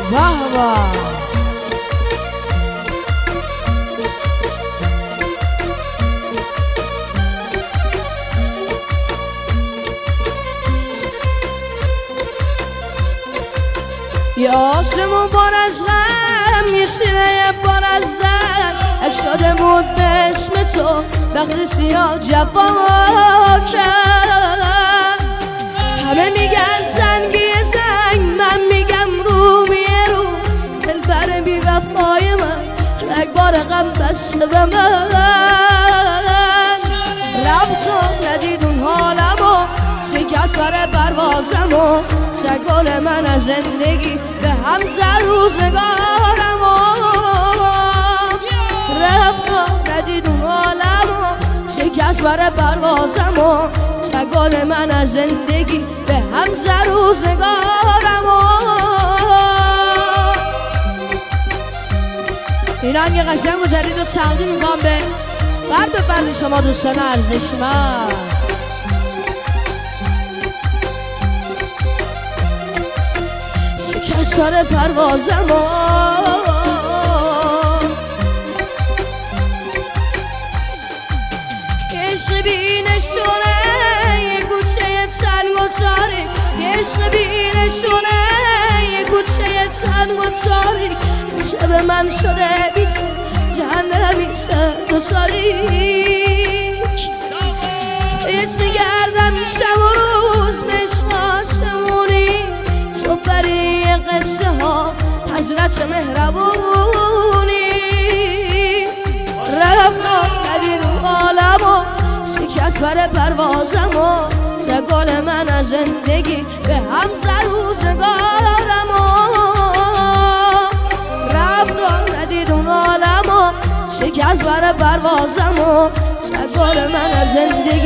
واه یه آسمون پر از غم، یه سینه پر از درد، اک شده بود به اسم تو بخت سیاه جفا کرد. همه میگن زنگی زنگ، من میگم رومیه رو، دلبر بی وفای من رگبار غم بسته به من. رفت و ندید اون حالمو، شکست بر پروازمو، شگل من از زندگی به هم زد روزگارمو. رفت و ندید اون حالمو، شکست بر پروازمو، شگل من از زندگی به هم زد روزگارمو. این رنگ قشنگ و جدید رو تقدیم میکنم به فرد شما دوستان ارزشمند. شکست بر پروازمو، عشق بی نشونه یه گوشه تنگ و تاریک، عشق بی نشونه یه گوشه تنگ و تاریک، شب من شده بی تو جهنمی سرد و تاریک. حس میگردم شب و روز به عشق آسمونی، تو بری قصه ها حضرت مهربونی. رفت و ندید عالمو، شکست بر پروازمو، شگل من از زندگی به هم زد روزگارمو. رفت و ندید اون عالمو، شکست بر پروازمو، شگل من از زندگی